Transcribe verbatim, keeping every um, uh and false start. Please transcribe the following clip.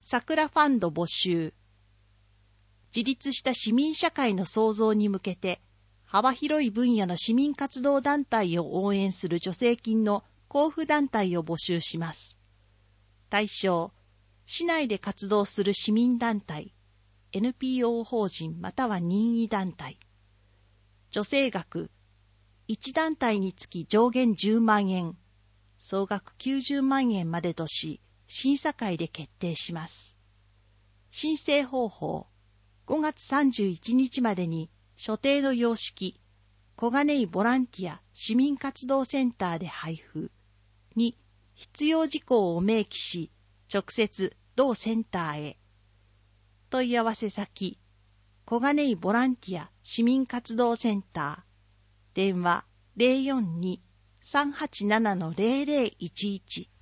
桜ファンド募集。自立した市民社会の創造に向けて、幅広い分野の市民活動団体を応援する助成金の交付団体を募集します。対象、市内で活動する市民団体、エヌピーオー 法人または任意団体。助成額、いち団体につき上限じゅうまんえん、総額きゅうじゅうまんえんまでとし、審査会で決定します。申請方法、ごがつさんじゅういちにちまでに所定の様式、小金井ボランティア市民活動センターで配布。に、必要事項を明記し、直接同センターへ。問い合わせ先、小金井ボランティア市民活動センター。電話 ゼロよんに さんはちなな ゼロゼロいちいち